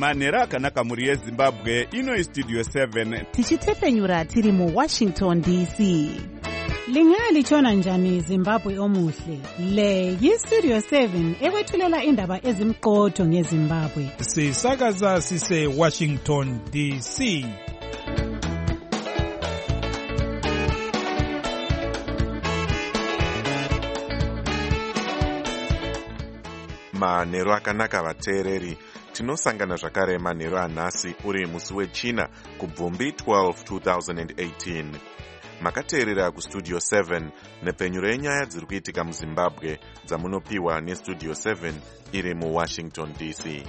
manhero akanaka mhuri yezimbabwe. Ino Studio 7 tichitefenyura tiri muWashington DC. Lingalitshona njani Zimbabwe omuhle? Le yiStudio 7 ekwethulela indaba ezimqotho ngeZimbabwe. Sisakaza sise Washington DC. Manhero akanaka vateereri. Tinosangana zvakare manhero anhasi uri musi wechina kubvumbi 12 2018. Makateerera kuStudio 7 nepfenyuro yenyaya dziri kuitika muZimbabwe dzamunopiwa neStudio 7 iri muWashington DC.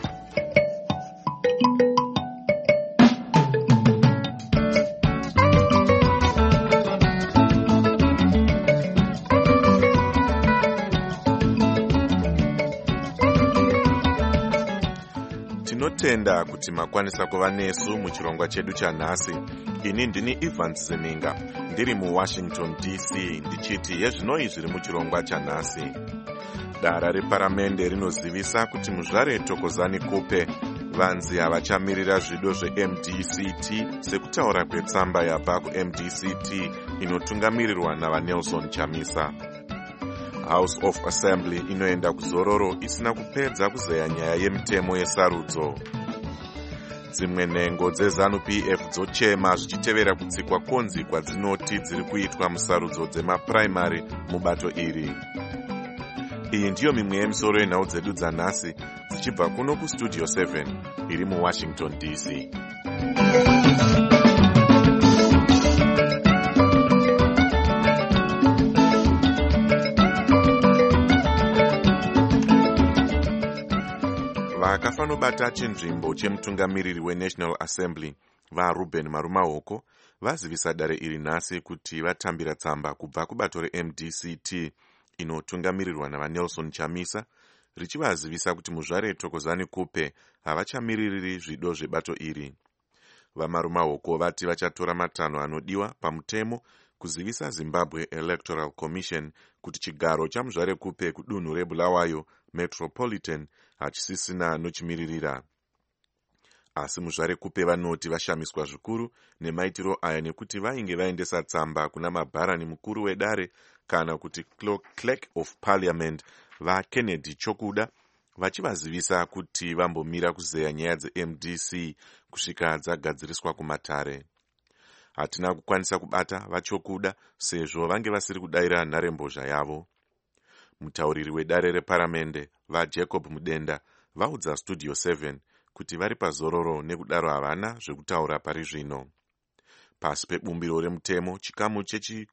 Tinotenda kuti makwanisa kuva nesu muchirongwa chedu chanhasi. Ini ndini Evans Zeninga, ndiri muWashington DC, ndichiti yezvinoi zviri muchirongwa chanhasi. Dara reparamende rinozivisa kuti muzvare Thokozani Kupe vanzi havachamirira zvido zveMDCT sekutaura kwetsamba yabva kuMDCT inotungamirirwa navaNelson Chamisa. House of Assembly inoenda kuzororo isina kupedza kuzeya nyaya yemitemo yesarudzo. Dzimwe nhengo dzeZANU-PF dzochema zvichitevera kutsikwa konzi kwadzinoti dziri kuitwa musarudzo dzemapuraimari mubato iri. Iyi ndiyo mimwe yemisoro yenhau dzedu dzanhasi dzichibva kuno kuStudio 7 iri muWashington DC. Vakafanobata chinzvimbo chemutungamiriri weNational Assembly vaRuben Marumahoko vazivisa dare iri nhasi kuti vatambira tsamba kubva kubato reMDCT inotungamirirwa navaNelson Chamisa richivazivisa kuti muzvare Thokozani Kupe havachamiriri zvido zvebato iri. VaMarumahoko vati vachatora matanho anodiwa pamutemo kuzivisa Zimbabwe Electoral Commission kuti chigaro chamuzvare Kupe kudunhu reBulawayo Metropolitan hachisisina nochimiririra. Asi muzvare Kupe vanoti vashamiswa zvikuru nemaitiro aya nekuti vainge vaendesa tsamba kuna mabharani mukuru wedare kana kuti Clerk of Parliament vaKennedy Chokuda vachivazivisa kuti vambomira kuzeya nyaya dzeMDC kusvika dzagadziriswa kumatare. Hatina kukwanisa kubata vaChokuda sezvo vange vasiri kudayira nharembozha yavo. Mutauriri wedare reparamende vaJacob Mudenda vaudza Studio 7 kuti vari pazororo nekudaro havana zvekutaura pari zvino. Pasi pebumbiro remutemo chikamu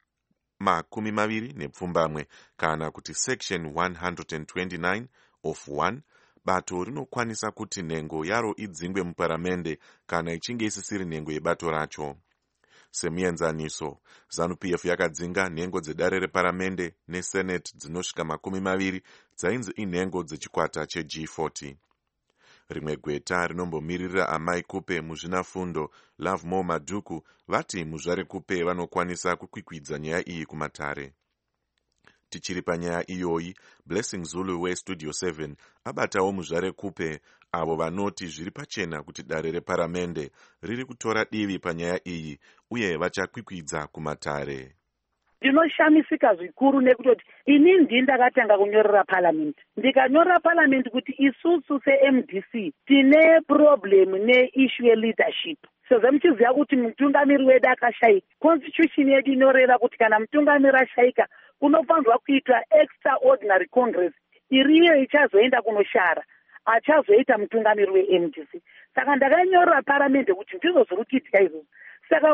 chechi20 kana kuti section 129 of 1 bato rinokwanisa kuti nhengo yaro idzingwe muparamende kana ichinge isisiri nhengo yebato racho. Semuenzaniso, ZANU-PF yakadzinga nhengo dzedare reparamende nesenate dzinosvika 20 dzainzi inhengo dzechikwata cheG40. Rimwe gweta rinombomirira amai Kupe muzvinafundo Lovemore Madhuku vati muzvare Kupe vanokwanisa kukwikwidza nyaya iyi kumatare. Tichiri panyaya iyoyi, Blessing Zulu weStudio 7 abatawo muzvare Kupe avo vanoti zviri pachena kuti dare reparamende riri kutora divi panyaya iyi uye vachakwikwidza kumatare. Ndinoshamisika zvikuru nekutoti inini ndini ndakatanga kunyorera parliament. Ndikanyorera parliament kuti isusu seMDC tine problem neissue yeLeadership. Sezvo muchiziva kuti mutungamiri wedu akashayika. Constitution yedu inoreva kuti kana mutungamiri ashayika kunofanirwa kuitwa extraordinary congress iriyo ichazoenda kunoshara achazoita mutungamiri weMDC. Saka ndakanyorera parliament kuti ndizvo zviri kuitika izvozvo. Saka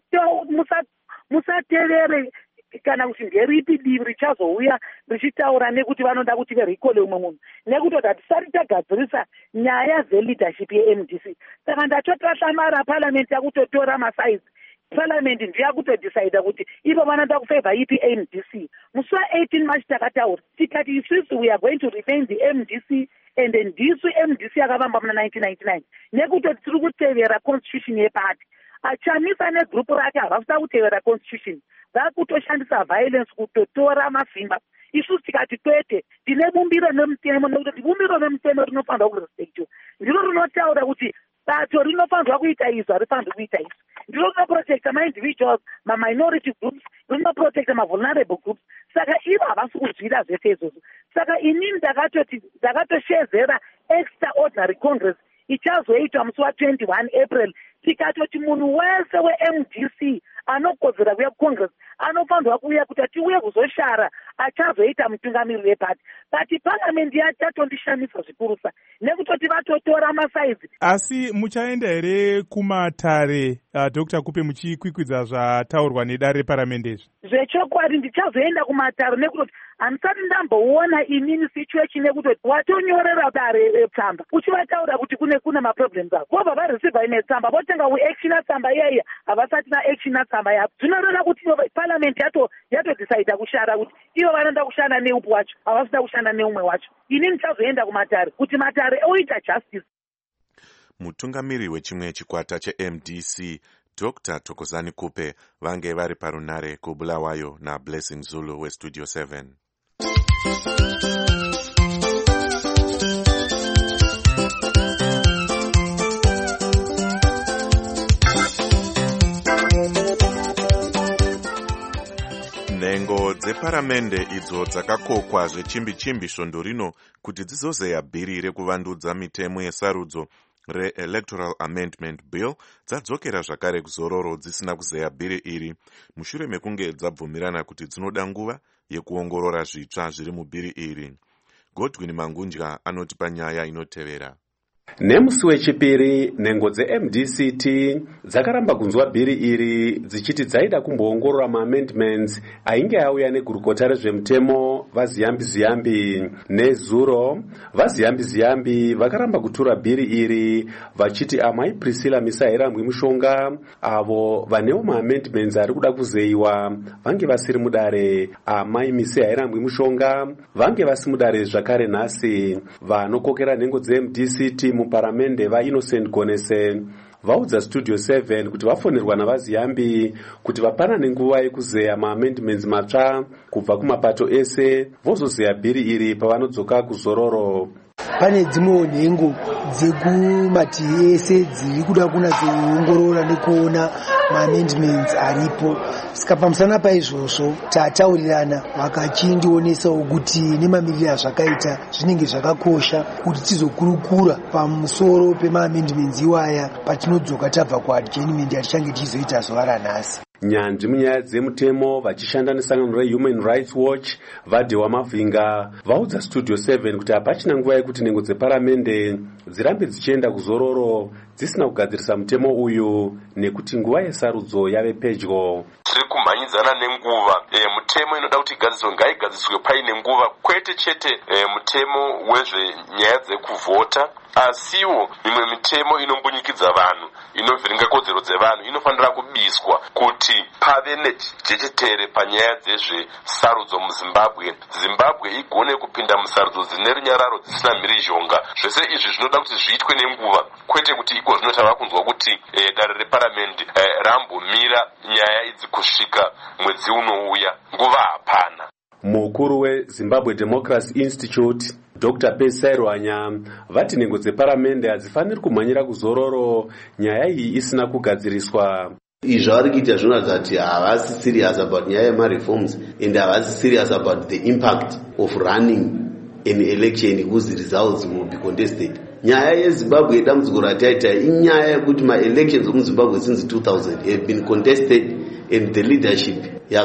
musatevere kana kuti nderipi divi richazouya richitaura nekuti vanoda kuti verikole umwe munhu nekuti hatisati tagadzirisa nyaya dzeleadership yeMDC. Saka ndachotahlamara parliament yakutotora masaizi. Parliament ndiyakutodecide kuti ivo vanoda kufavor ipi MDC. Musi wa18 March takataura tikati isusu we are going to remain the MDC and ndisu MDC yakavamba muna 1999 nekuti tiri kutevera constitution yeparty. Chamisa negrupu rake havasina kutevera constitution. Vakutoshandisa violence kutotora mavhimba isusu tikati kwete tine bumbiro nemutemo nekuti bumbiro nemutemo rinofanirwa kurespektiwa, ndiro rinotaura kuti bato rinofanirwa kuita izvo harifanirwi kuita izvo, ndiro rinoprotecta ma-individuals, ma-minority groups, rinoprotecta ma-vulnerable groups. Saka ivo havasi kuzvida zvese izvozvo. Saka inini ndakatoshezera extraordinary congress ichazoitwa musi wa21 April, tikatoti munhu wese weMDC anokodzera kuuya kucongress anofanirwa kuuya kuti tiuye kuzoshara achazoita mutungamiriri wepati. But parliament yatondishamisa zvikurusa nekutoti vatotora masaizi. Asi muchaenda here kumatare Dr. Kupe muchikwikwidza zvataurwa nedare reparamende izvi? Zvechokwadi ndichazoenda kumatare nekutoti handisati ndamboona inini situation nekutoti watonyorera dare tsamba uchivataura kuti kune maproblems avo vobva vareceiva ine tsamba votenga kuactiona tsamba iyaiya havasati vaactiona tsamba yavo. Zvinoreva kuti parliament yatodecida kushara kuti ivo vanoda kushanda neupi wacho havasida kushanda neumwe wacho. Inini ndichazoenda kumatare kuti matare oita justice. Mutungamiriri wechimwe chikwata cheMDC Dr. Thokozani Kupe vange vari parunare kuBulawayo naBlessing Zulu weStudio 7. Nhengo dzeparamende idzo dzakakokwa zvechimbi-chimbi svondo rino kuti dzizozeya bhiri rekuvandudza mitemo yesarudzo re-Electoral Amendment Bill dzadzokera zvakare kuzororo dzisina kuzeya bhiri iri mushure mekunge dzabvumirana kuti dzinoda nguva yekuongorora zvitsva zviri mubhiri iri. Godwin Mangunja anoti panyaya inotevera. Nemusi wechipiri nhengo dzeMDCT dzakaramba kunzwa bhiri iri dzichiti dzaida kumboongorora maamendments ainge auya negurukota rezvemutemo vaziyambi-ziyambi nezuro. Vaziyambi-ziyambi vakaramba kutura bhiri iri vachiti amai Priscilla Misairambwi Mushonga avo vanewo maamendments ari kuda kuzeyiwa vange vasiri mudare. Amai Misairambwi Mushonga vange vasi mudare zvakare nhasi. Vanokokera nhengo dzeMDCT muparamende vaInnocent Gonese vaudza Studio 7 kuti vafonerwa navaziyambi kuti vapanane nguva yekuzeya maamendments matsva kubva kumapato ese vozozeya bhiri iri pavanodzoka kuzororo. Pane dzimwewo nhengo dzekumativi ese dziri kuda kunatsoongorora nekuona maamendments aripo. Saka pamusana paizvozvo tataurirana vakachindionesawo kuti nemamiriro azvakaita zvinenge zvakakosha kuti tizokurukura pamusoro pemaamendments iwaya patinodzoka tabva kuadjournment yatichange tichizoita zuva ranhasi. Nyanzvi munyaya dzemutemo vachishanda nesangano reHuman Rights Watch Vadhewa Mavhinga vaudza Studio 7 kuti hapachina nguva yekuti nhengo dzeparamende dzirambe dzichienda kuzororo dzisina kugadzirisa mutemo uyu nekuti nguva yesarudzo yave pedyo. Tiri kumhanyidzana nenguva. Mutemo inoda kuti igadziswe ngaigadziswe paine nguva, kwete chete mutemo wezvenyaya dzekuvhota, asiwo mimwe mitemo inombonyikidza vanhu inovhiringa kodzero dzevanhu inofanira kubiswa kuti pave nejechetere panyaya dzezvesarudzo muZimbabwe. Zimbabwe igone kupinda musarudzo dzine runyararo dzisina mhirizhonga. Zvese izvi zvinoda kuti zviitwe nenguva, kwete kuti iko zvino tava kunzwa kuti dare reparamende rambomira nyaya idzi kusvika mwedzi unouya. Nguva hapana. Mukuru weZimbabwe Democracy Institute Dr. Pesai Rwanya vati nhengo dzeparamende hadzifaniri kumhanyira kuzororo nyaya iyi isina kugadziriswa. Izvo vari kuita zvinoratidza kuti havasi serious about nyaya yemareforms and havasi serious about the impact of running an election whose results will be contested. Nyaya yeZimbabwe yedambudziko rataita inyaya yekuti ma-elections omuZimbabwe since 2000 have been contested and the leadership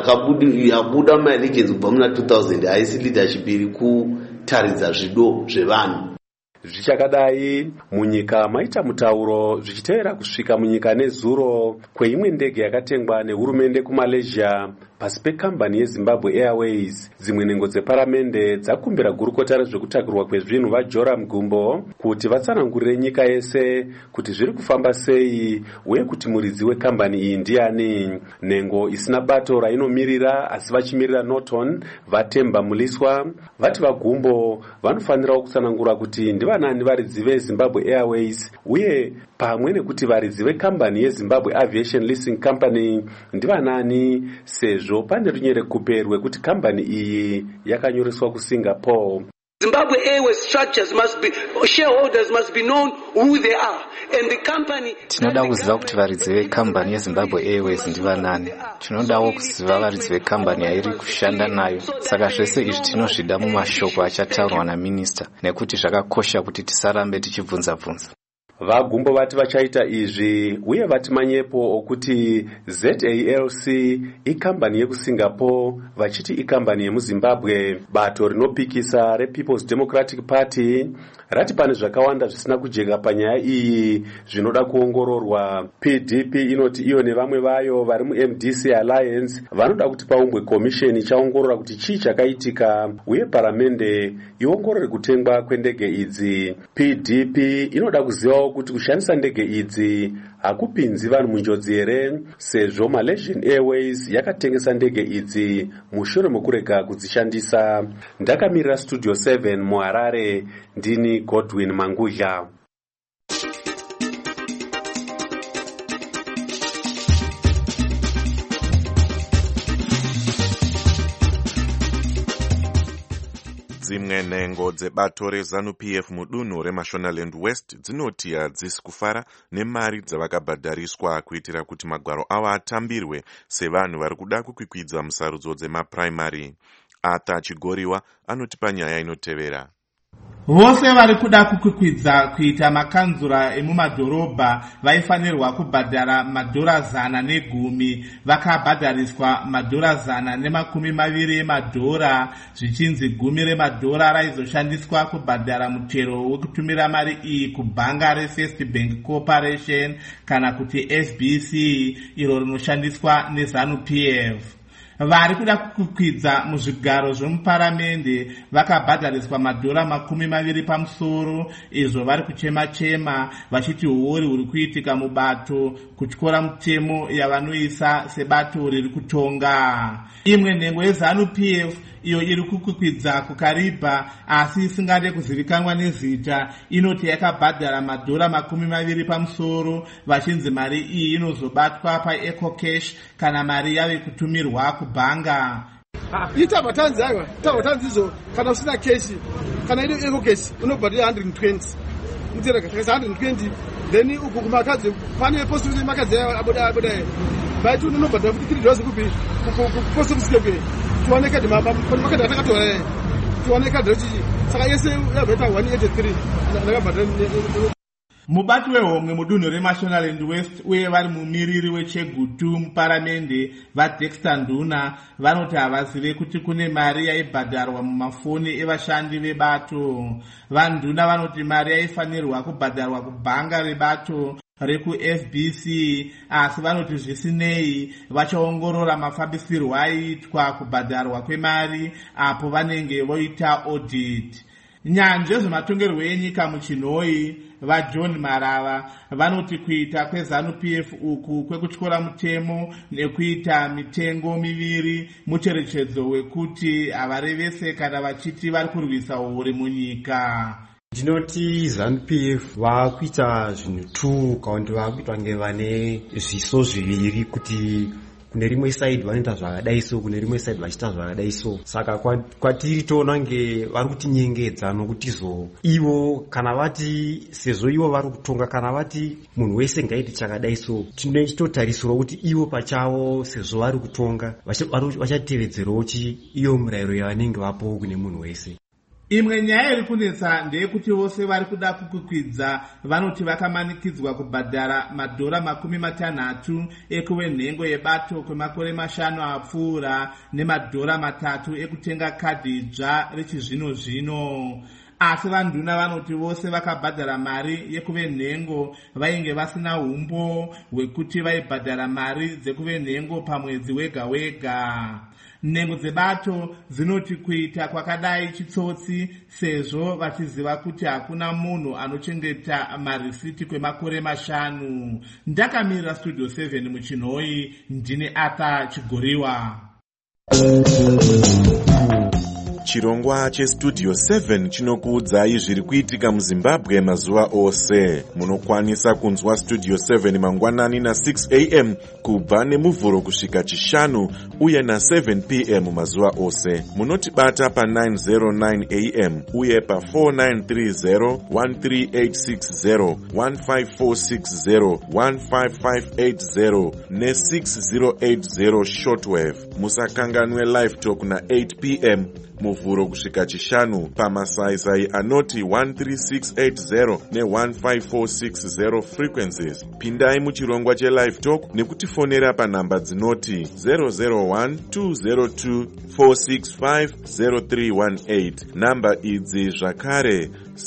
yabuda ma-elections kubva muna 2000 haisi leadership iri kutaridza zvido zvevanhu. Zvichakadai munyika maita mutauro zvichitevera kusvika munyika nezuro kweimwe ndege yakatengwa nehurumende kuMalaysia pasi pekambani yeZimbabwe Airways. Dzimwe nhengo dzeparamende dzakumbira gurukota rezvekutakirwa kwezvinhu vaJoram Gumbo kuti vatsanangurire nyika yese kuti zviri kufamba sei uye kuti muridzi wekambani iyi ndiani. Nhengo isina bato rainomirira asi vachimirira Norton Vatemba Muliswa vati vaGumbo vanofanirawo kutsanangura kuti ndivanani varidzi veZimbabwe Airways uye pamwe nekuti varidzi vekambani yeZimbabwe Aviation Leasing Company ndivanani sezvo pane runyerekupe rwekuti kambani iyi yakanyoreswa kuSingapore. Zimbabwe Airways structures must be, shareholders must be known who they are, and the company. Tinoda kuziva kuti varidzi vekambani yeZimbabwe Airways ndivanani. Tinodawo kuziva varidzi vekambani yairi kushanda nayo. Saka zvese izvi tinozvida mumashoko achataurwa naminista, nekuti zvakakosha kuti tisarambe tichibvunza-bvunza. Vagumbo vati vachaita izvi uye vati manyepo okuti ZALC ikambani yekuSingapore vachiti ikambani yemuZimbabwe. Bato rinopikisa rePeople's Democratic Party rati pane zvakawanda zvisina kujeka panyaya iyi zvinoda kuongororwa. PDP inoti iyo nevamwe vayo vari muMDC Alliance vanoda kuti paumbwe komisheni ichaongorora kuti chii chakaitika uye paramende iongorore kutengwa kwendege idzi. PDP inoda kuzivawo kuti kushandisa ndege idzi hakupinzi vanhu munjodzi here, sezvo Malaysian Airways yakatengesa ndege idzi mushure mekurega kudzishandisa. Ndakamirira Studio 7 muHarare, ndini Godwin Mangudla. Dzimwe nhengo dzebato reZANU-PF mudunhu reMashonaland West dzinoti hadzisi kufara nemari dzavakabhadhariswa kuitira kuti magwaro avo atambirwe sevanhu vari kuda kukwikwidza musarudzo dzemapuraimari. Arthur Chigoriwa anoti panyaya inotevera. Vose vari kuda kukwikwidza kuita makanzura emumadhorobha vaifanirwa kubhadhara $110 vakabhadhariswa $120 emadhora, zvichinzi $10 raizoshandiswa kubhadhara mutero wekutumira mari iyi kubhanga reFirst Bank Corporation kana kuti FBC iro rinoshandiswa neZANU-PF. Vari kuda kukwidza muzvigaro zvemuparamende vakabhadhariswa $20 pamusoro, izvo vari kuchema-chema vachiti huori huri kuitika mubato kutyora mutemo yavanoisa sebato riri kutonga. Imwe nhengo yeZANU-PF iyo iri kukwikwidza kukaribha asi isingade kuzivikanwa nezita inoti yakabhadhara $20 pamusoro, vachinzi mari iyi inozobatwa paEcocash kana mari yave kutumirwa kubhanga. Itabatanzi aiwa, tabatanzi izo kana usina keshi kana iri Ecocash unobhadhara 120. Mutereka 120 then uku kumakadzi pane possibility makadzi aboda baitu unobhadhara $3 kupi possibility tuoneka di mama makadzi atakatora tuoneka doti saka yese yabeta 183 ndakabhadhara. Mubati wehomwe mudunhu reMashonaland West uye vari mumiriri weChegutu muparamende vaDexter Nduna vanoti havazive kuti kune mari yaibhadharwa mumafoni evashandi vebato. VaNduna vanoti mari yaifanirwa kubhadharwa kubhanga rebato rekuFBC, asi vanoti zvisinei vachaongorora mafambisirwo aiitwa kubhadharwa kwemari apo vanenge voita audit. Nyanje zvematongerwo enyika muchinhoi vaJohn Marava vanoti kuita kweZANU-PF uku kwekutyora mutemo nekuita mitengo miviri mucherechedzo wekuti havarevese kana vachiti vari kurwisa uhure munyika. Ndinoti ZANU-PF vakuita zvinhu tu kaundi vakuitwa ngevane zviso zviviri kuti kune rimwe side vanoita zvakadai so kune rimwe side vachiita zvakadai so. Saka kwatiri toona nge vari kutinyengedza nokuti ivo kana vati sezvo ivo vari kutonga kana vati munhu wese ngaiti chakadai so tinototarisirwa kuti ivo pachavo sezvo vari kutonga vachatevedzerawo iyo murayiro yavanenge vapo kune munhu wese. Imwe nyaya iri kunetsa ndeyekuti vose vari kuda kukwikwidza vanoti vakamanikidzwa kubhadhara $60 ekuve nhengo yebato kwemakore 5 apfuura $3 ekutenga kadhi dzva rechizvino-zvino. Asi vaNduna vanoti vose vakabhadhara mari yekuve nhengo vainge vasina umbo hwekuti vaibhadhara mari dzekuve nhengo pamwedzi wega-wega. Nhengo dzebato dzinoti kuita kwakadai chitsotsi sezvo vachiziva kuti hakuna munhu anochengeta marisiti kwemakore 5. Ndakamirira Studio 7 muchinhoi, ndini Arthur Chigoriwa. Chirongwa chestudio 7 chinokuudzai zviri kuitika muZimbabwe mazuva ose. Munokwanisa kunzwa studio 7 mangwanani na6 am kubva nemuvhuro kusvika chishanu uye na7 pm mazuva ose. Munotibata pa909 am uye pa4930 13860 15460 15580 ne6080 shortwave. Musakanganwe live talk na8 pm muvhuro kusvika chishanu pamasaisai anoti 13680 ne15460 frequencies. Pindai muchirongwa chelive talk nekutifonera panhamba dzinoti 001-202-465-0318. Namba idzi zvakare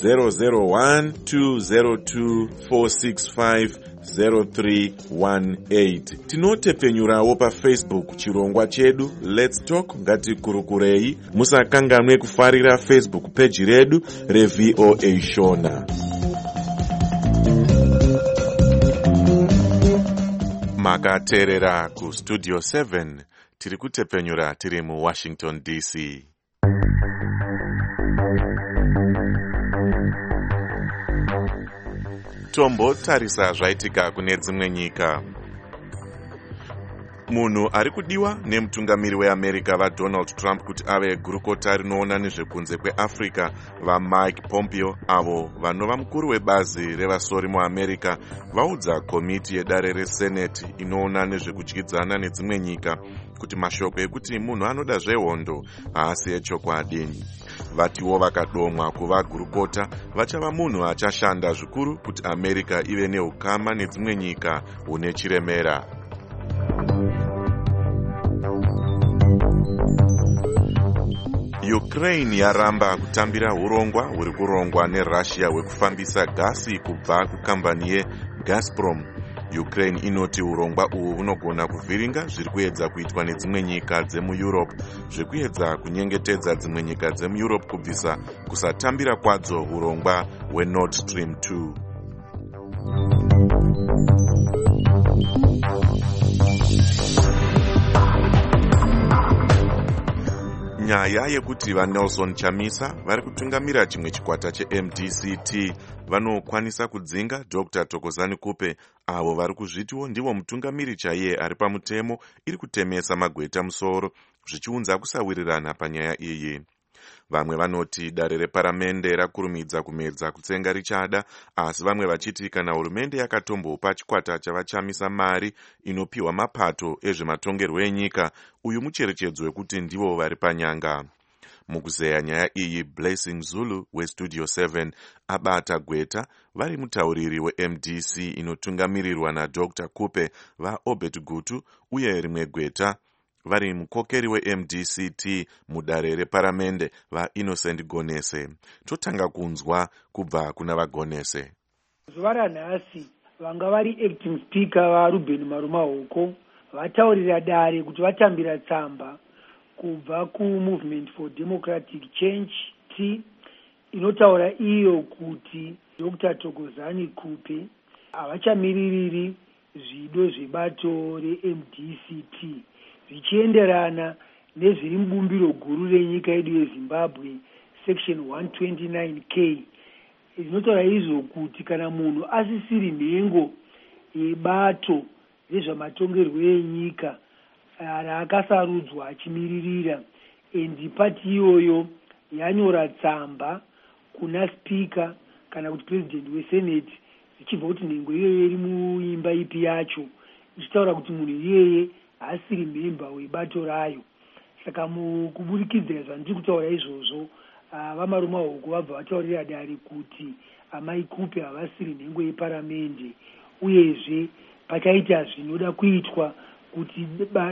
001-202-465-0318. Tinotepfenyurawo paFacebook chirongwa chedu Let's Talk ngatikurukurei. Musakanganwe kufarira Facebook page redu reVOA Shona. Makateerera kustudio 7 tiri kutepfenyura tiri muWashington DC. Tombotarisa zvaitika kune dzimwe nyika. Munhu ari kudiwa nemutungamiri weAmerica vaDonald Trump kuti ave gurukota rinoona nezvekunze kweAfrica vaMike Pompeo, avo vanova mukuru webazi revasori muAmerica, vaudza komiti yedare reSenate inoona nezvekudyidzana nedzimwe nyika kuti mashoko ekuti munhu anoda zvehondo haasi echokwadi. Vatiwo vakadomwa kuva gurukota vachava munhu achashanda zvikuru kuti America ive neukama nedzimwe nyika une chiremera. Ukraine yaramba kutambira urongwa huri kurongwa neRussia hwekufambisa gasi kubva kukambani yeGazprom. Ukraine inoti urongwa uhu hunogona kuvhiringa zviri kuedza kuitwa nedzimwe nyika dzemuEurope zvekuedza kunyengetedza dzimwe nyika dzemuEurope kubvisa kusatambira kwadzo urongwa hweNord Stream 2. Nyaya yekuti vaNelson Chamisa vari kutungamira chimwe chikwata cheMDCT vanokwanisa kudzinga Dr. Thokozani Kupe, avo vari kuzvitiwo ndivo mutungamiri chaiye ari pamutemo iri kutemesa magweta musoro, zvichiunza kusawirirana panyaya iyi. Vamwe vanoti dare reparamende rakurumidza kumedza kutsenga richada, asi vamwe vachiti kana hurumende yakatombopa chikwata chavachamisa mari inopiwa mapato ezvematongerwo enyika, uyu mucherechedzo wekuti ndivo vari panyanga. Mukuzeya nyaya iyi, Blessing Zulu weStudio 7 abata gweta vari mutauriri weMDC inotungamirirwa naDr. Kupe vaObert Gutu, uye rimwe gweta vari mukokeri weMDCT mudare reparamende vaInnocent Gonese. Totanga kunzwa kubva kuna vaGonese. Zuva ranhasi vanga vari acting speaker vaRuben Marumahoko vataurira dare kuti vatambira tsamba kubva kuMovement for Democratic Change T inotaura iyo kuti Dr. Thokozani Kupe havachamiririri zvido zvebato reMDCT zvichienderana nezviri mubumbiro guru renyika yedu yeZimbabwe section 129K. Zvinotaura izvo kuti kana munhu asisiri nhengo yebato rezvamatongerwo enyika raakasarudzwa achimiririra, endi pati iyoyo yanyora tsamba kuna spika kana kuti president wesenate zvichibva kuti nhengo iyoyo iri muimba ipi yacho, ichitaura kuti munhu iyeye haasiri memba webato rayo. Saka mukuburikidza zvandiri kutaura izvozvo, vaMarumahoko vabva vataurira dare kuti amai Kupe havasiri nhengo yeparamende, uyezve pachaita zvinoda kuitwa kuti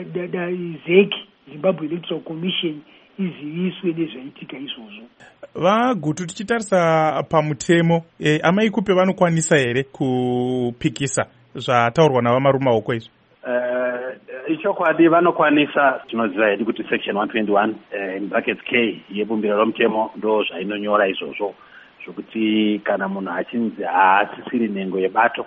ZEC, Zimbabwe Electoral Commission, iziviswe nezvaitika izvozvo. Vagutu, tichitarisa pamutemo, amai Kupe vanokwanisa here kupikisa zvataurwa navaMarumahoko izvo? Ichokwadi vanokwanisa. Tinoziva hedu kuti section 121 in brackets K yebumbiro romutemo ndo zvainonyora izvozvo zvokuti kana munhu achinzi haasisiri nhengo yebato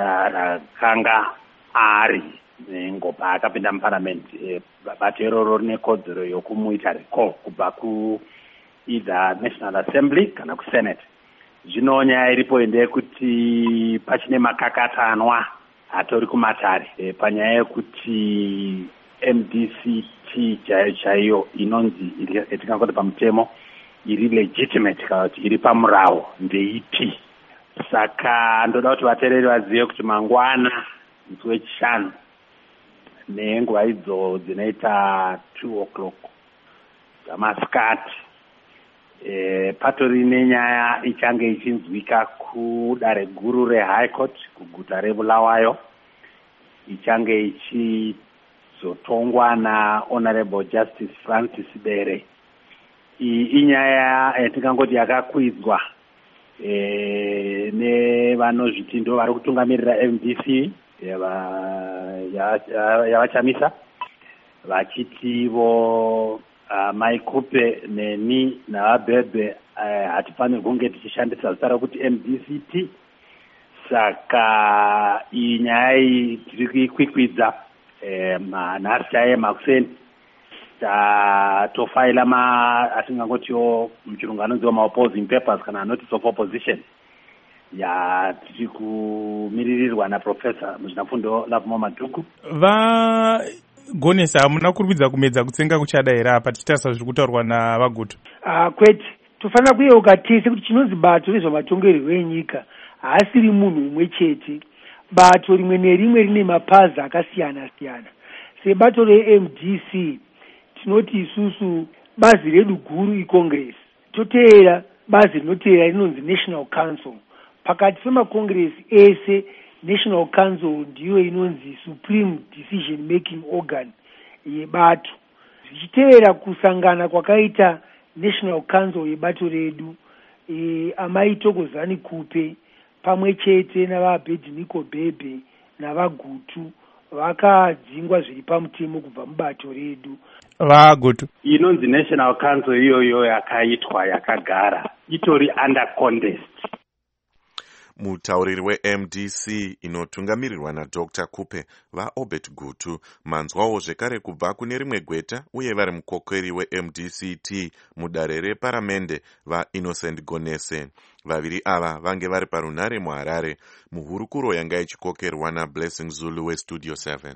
rakanga ari nhengo paakapinda muparamendi, bato iroro rine kodzero yokumuita recall kubva either National Assembly kana kuSenate. Zvino nyaya iripo ndeyekuti pachine makakatanwa atori kumatare panyaya yekuti MDCT chaiyo inonzi etingangoti pamutemo iri legitimate kana kuti iri pamurawo ndeipi. Saka ndoda kuti vateereri vazive kuti mangwana musi wechishanu nenguva idzo dzinoita 2 o'clock dzamasikati patori nenyaya ichange ichinzwika kudare guru reHigh Court kuguta reBulawayo, ichange ichizotongwa naHonorable Justice Francis Bere. Inyaya yatingangoti yakakwidzwa nevanozviti ndo vari kutungamirira MDC yavachamisa vachitivo Maikupe neni navabhebhe hatifaniri kunge tichishandisa zita rokuti MDCT. Saka iyi nyaya iyi tiri kuikwikwidza nhasi chaiye makuseni tofaila atingangotiwo muchirungu anonziwa maopposing papers kana notice of opposition tiri kumiririrwa naprofesa muzvinafundo Lavumo Madhuku. Gonesa, hamuna kurumidza kumedza kutsenga kuchada here apa tichitarisa zviri kutaurwa navagutu? Kwete, tofanira kuyeuka tese kuti chinonzi bato rezvematongerwo enyika haasiri munhu umwe chete. Bato rimwe nerimwe rine mapazi akasiyana siyana. Sebato reMDC tinoti isusu bazi redu guru iCongress, toteera bazi rinoteera rinonzi National Council. Pakati pemaCongress ese National Council ndiyo inonzi Supreme Decision Making Organ yebato. Zvichiteera kusangana kwakaita National Council yebato redu, Amai Thokozani Kupe pamwe chete navaAbednego Bhebhe navagutu vakadzingwa zviri pamutemo kubva mubato redu. Vagutu inonzi National Council iyoyo yakaitwa yakagara itori under contest. Mutauriri weMDC inotungamirirwa naDr. Kupe vaObert Gutu manzwawo zvekare kubva kune rimwe gweta uye vari mukokeri weMDCT mudare reparamende vaInnocent Gonese. Vaviri ava vange vari parunhare muHarare muhurukuro yanga ichikokerwa naBlessing Zulu weStudio 7.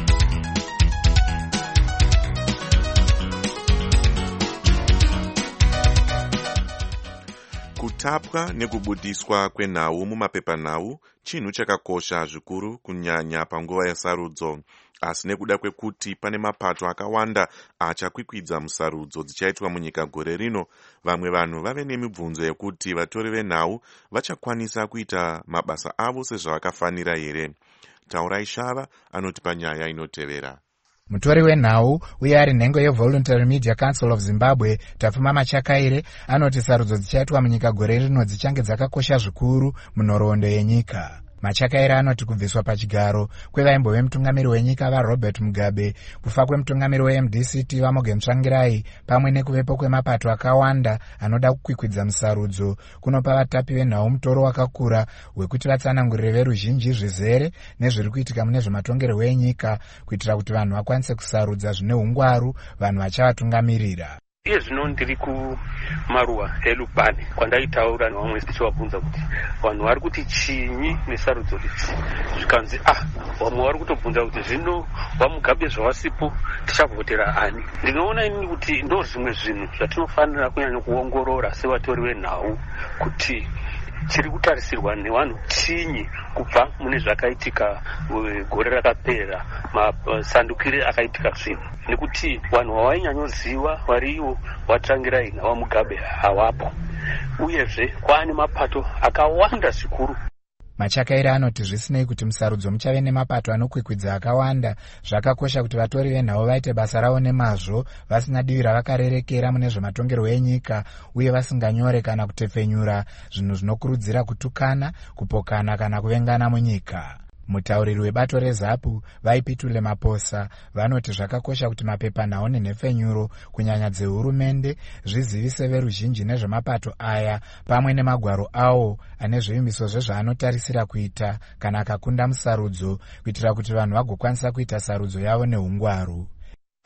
Kutapwa nekubudiswa kwenhau mumapepanhau chinhu chakakosha zvikuru kunyanya panguva yesarudzo, asi nekuda kwekuti pane mapato akawanda achakwikwidza musarudzo dzichaitwa munyika gore rino, vamwe vanhu vave nemibvunzo yekuti vatori venhau vachakwanisa kuita mabasa avo sezvavakafanira here. Taurai Shava anotipa nyaya inotevera. Mutori wenhau uye ari nhengo yeVoluntary Media Council of Zimbabwe Tapfuma Machakaire anoti sarudzo dzichaitwa munyika gore rino dzichange dzakakosha zvikuru munhoroondo yenyika. Machakaire anoti kubviswa pachigaro kwevaimbove mutungamiri wenyika vaRobert Mugabe, kufa kwemutungamiri weMDCT vaMorgan Tsvangirai pamwe nekuvepo kwemapato akawanda anoda kukwikwidza musarudzo kunopa vatapi venhau mutoro wakakura wekuti vatsanangurire veruzhinji zvizere nezviri kuitika mune zvematongerwo enyika kuitira kuti vanhu vakwanise kusarudza zvine ungwaru vanhu vachavatungamirira. Iye zvino ndiri kumaruwa eLupane kwandaitaura nevamwe tichivabvunza kuti vanhu vari kuti chinyi nesarudzo idzi, zvikanzi vamwe vari kutobvunza kuti zvino vaMugabe zvavasipo tichavhotera ani. Ndinoona ini kuti ndo zvimwe zvinhu zvatinofanira kunyanya kuongorora sevatori venhau kuti chiri kutarisirwa nevanhu chinyi kubva mune zvakaitika gore rakapera, masandukire akaitika zvinhu, nekuti vanhu vavainyanyoziva variwo vaTsvangirai navaMugabe havapo, uyezve kwaane mapato akawanda zvikuru. Machakaire anoti zvisinei kuti musarudzo muchave nemapato anokwikwidza akawanda, zvakakosha kuti vatori venhau vaite basa ravo nemazvo vasina divi ravakarerekera mune zvematongerwo enyika uye vasinganyore kana kutepfenyura zvinhu zvinokurudzira kutukana, kupokana kana kuvengana munyika. Mutauriri webato reZAPU vaipitule Maposa vanoti zvakakosha kuti mapepanhau nenhepfenyuro kunyanya dzehurumende zvizivise veruzhinji nezvemapato aya pamwe nemagwaro awo ane zvivimbiso zvezvaanotarisira kuita kana akakunda musarudzo kuitira kuti vanhu vagokwanisa kuita sarudzo yavo neungwaru.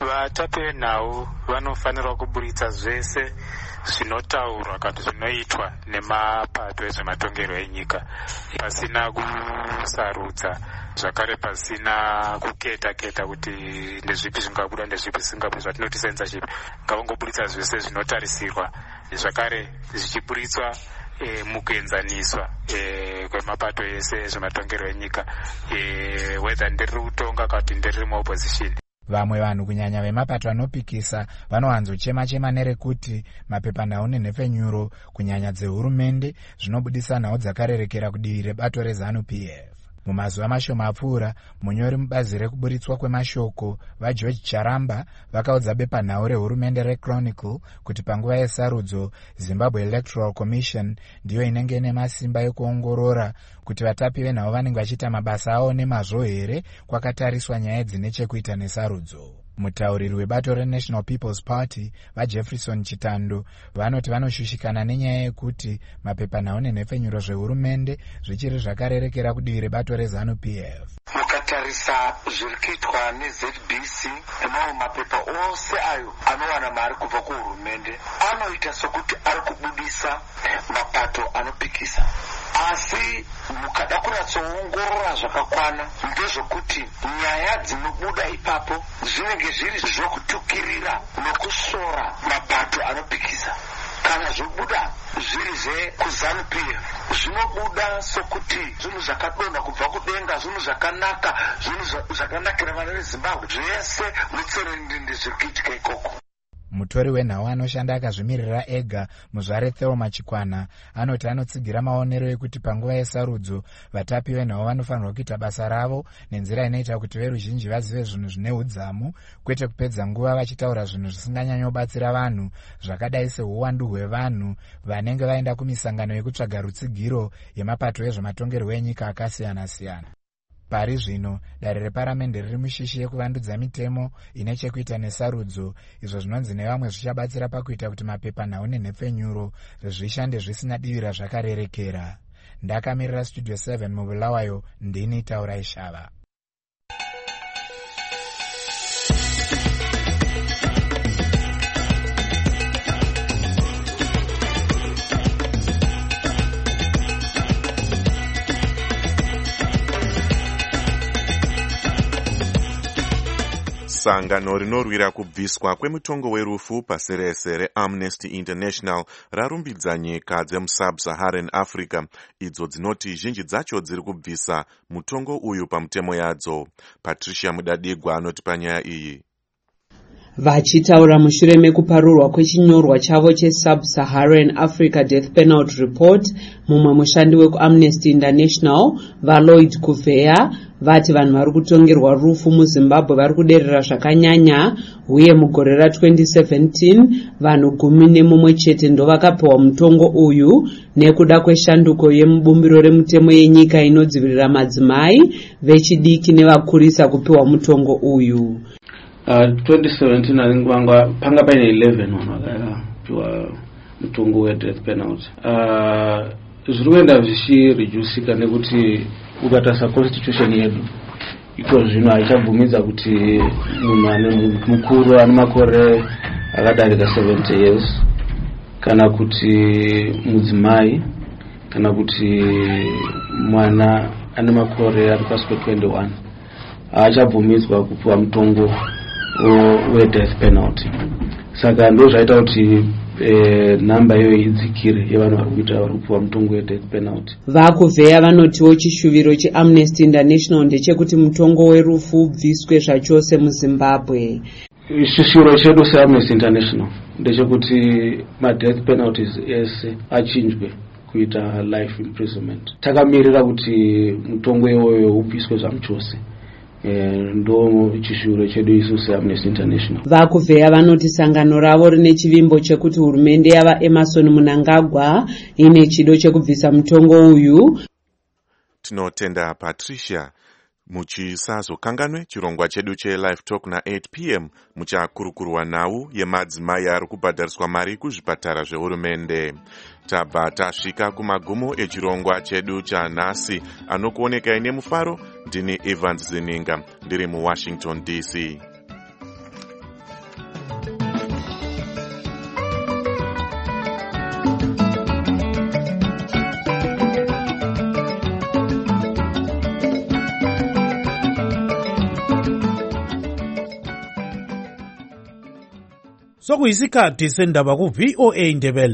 vatapi venhau vanofanirwa kuburitsa zvese zvinotaurwa kana zvinoitwa nemapato ezvematongerwo enyika pasina kusarudza, zvakare pasina kuketa kuti ndezvipi zvingabuda ndezvipi zvisingabuda, zvatinoti censorship. Ngavangoburitsa zvese zvinotarisirwa, zvakare zvichiburitswa mukuenzaniswa kwemapato ese zvematongerwo enyika, whether ndiri kutonga kana kuti ndiri muopposition. Vamwe vanhu kunyanya vemapato anopikisa vanowanzochema-chema nerekuti mapepanhau nenhefenyuro kunyanya dzehurumende zvinobudisa nhau dzakarerekera kudivi rebato reZANU-PF. Mumazuva mashoma apfuura, munyori mubazi rekuburitswa kwemashoko vaGeorge Charamba vakaudza bepanhau rehurumende reChronicle kuti panguva yesarudzo Zimbabwe Electoral Commission ndiyo inenge nemasimba ekuongorora kuti vatapi venhau vanenge vachiita mabasa avo nemazvo here kwakatariswa nyaya dzine chekuita nesarudzo. Mutauriri webato reNational People's Party vaJefferson Chitando vanoti vanoshushikana nenyaya yekuti mapepanhau nenhefenyuro zvehurumende zvichiri zvakarerekera kudivi rebato reZANU-PF. Mukatarisa zviri kuitwa neZBC nemamwe mapepa ose ayo anowana mari kubva kuhurumende anoita sokuti ari kubudisa mapato anopikisa, asi mukada kunyatsoongorora zvakakwana ndezvokuti nyaya dzinobuda ipapo zvinenge zviri zvokutukirira nokusora mapato anopikisa. Kana zvobuda zviri zvekuZANU-PF zvinobuda sokuti zvinhu zvakadonha kubva kudenga, zvinhu zvakanaka, zvinhu zvakanakira vana veZimbabwe, zvese mutserendende zviri kuitika ikoko. Mutori wenhau anoshanda akazvimirira ega muzvare Thelma Chikwana anoti anotsigira maonero ekuti panguva yesarudzo vatapi venhau vanofanirwa kuita basa ravo nenzira inoita kuti veruzhinji vazive zvinhu zvine udzamu, kwete kupedza nguva vachitaura zvinhu zvisinganyanyobatsira vanhu zvakadai seuwandu hwevanhu vanenge vaenda kumisangano yekutsvaga rutsigiro yemapato ezvematongerwo enyika akasiyana-siyana. Pari zvino, dare reparamende riri mushishi yekuvandudza mitemo ine chekuita nesarudzo, izvo zvinonzi nevamwe zvichabatsira pakuita kuti mapepanhau nenhefenyuro zvishande zvisina divi razvakarerekera. Ndakamirira Studio 7 muBulawayo, ndini Taurai Shava. Sangano rinorwira kubviswa kwemutongo werufu pasi rese reAmnesty International rarumbidza nyika dzemusub-Saharan Africa idzo dzinoti zhinji dzacho dziri kubvisa mutongo uyu pamutemo yadzo. Patricia Mudadigwa anoti panyaya iyi. Vachitaura mushure mekuparurwa kwechinyorwa chavo cheSub-Saharan Africa Death Penalty Report, mumwe mushandi wekuAmnesty International vaLloyd Kuvea vati vanhu vari kutongerwa rufu muZimbabwe vari kuderera zvakanyanya, uye mugore ra2017 vanhu 11 chete ndo vakapiwa mutongo uyu nekuda kweshanduko yemubumbiro remutemo yenyika inodzivirira madzimai, vechidiki nevakurisa kupiwa mutongo uyu. 2017 I think panga paine 11 vanhu vakapiwa mutongo wedeath penalty. Zviri kuenda zvichireducika nekuti ukatarisa constitution yedu iko zvino haichabvumidza kuti munhu ane mukuru ane makore akadarika 70 years kana kuti mudzimai kana kuti mwana ane makore ari pasi pe21 haachabvumidzwa kupiwa mutongo wedeath penalty. Saka ndo zvaita kuti namba iyoyo idzikire yevanhu vari kuita vari kupiwa mutongo wedeath penalty. Vakuvheya vanotiwo chishuviro cheAmnesty International ndechekuti mutongo werufu ubviswe zvachose muZimbabwe. Chishuviro chedu seAmnesty International ndechekuti madeath penalties ese achinjwe kuita life imprisonment. Takamirira kuti mutongo iwoyo ubviswe zvamuchose. Ndo chishuviro chedu isu seAmnesty International. Vakuvheya vanoti sangano ravo rine chivimbo chekuti hurumende yava Emerson Mnangagwa ine chido chekubvisa mutongo uyu. Tinotenda Patricia. Muchisazokanganwe chirongwa chedu cheLive Talk na8 p.m. muchakurukurwa nhau yemadzimai ari kubhadhariswa mari kuzvipatara zvehurumende. Tabva tasvika kumagumo echirongwa chedu chanhasi. Anokuonekai nemufaro ndini Evans Zininga ndiri muWashington DC. sokuyisikhathi sendaba ku-VOA Ndebele.